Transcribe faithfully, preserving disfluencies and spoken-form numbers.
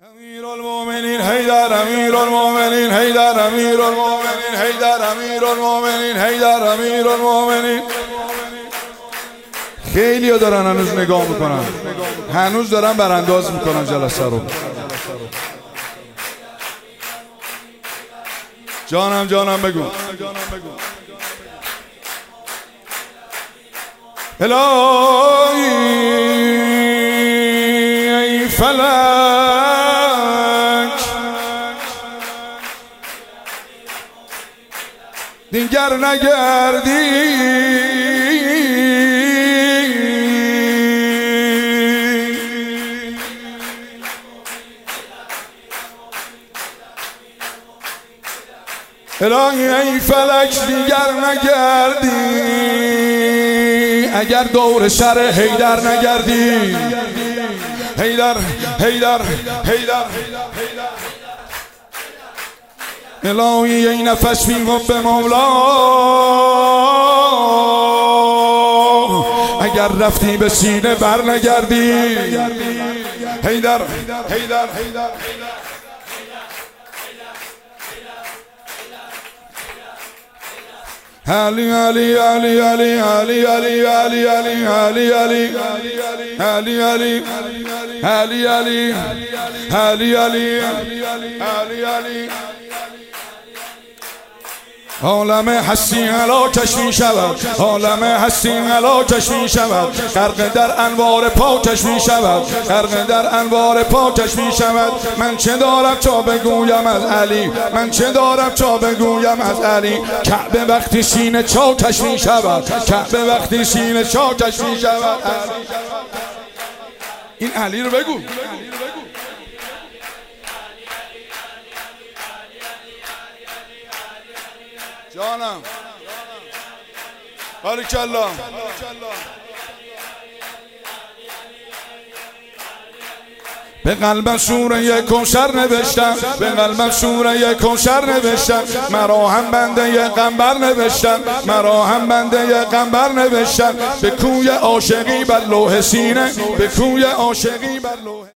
امیرالمومنین حیدر، امیرالمومنین حیدر، امیرالمومنین حیدر، امیرالمومنین حیدر، امیرالمومنین. خیلی ها دارن هنوز نگاه میکنن، هنوز دارن برانداز میکنن جلسه رو. جانم جانم بگو. الهی ای فلک دیگر نگردی، الهی ای فلک دیگر نگردی، اگر دور سر حیدر نگردی. حیدر حیدر حیدر الهی ای نفس بی حب مولا، اگر رفتی به سینه بر نگردی. حیدر حیدر حیدر علی علی علی علی علی علی علی علی علی علی علی علی علی علی علی علی علی عالم هستی هلاکش می شود، عالم هستی هلاکش می شود، غرق در انوار پاکش می شود، غرق در انوار پاکش می شود. من چه دارم تا بگویم از علی، من چه دارم تا بگویم از علی. کعبه وقتی سینه چاکش می شود، کعبه وقتی سینه چاکش می شود. این علی رو بگو. جانم بارکالله. به قلبم سوره کوثر نوشتم، به قلبم سوره کوثر نوشتم، مرا هم بنده قنبر نوشتم، مرا هم بنده قنبر نوشتم. به کوی عاشقی بر لوح سینه، به کوی عاشقی بر لوح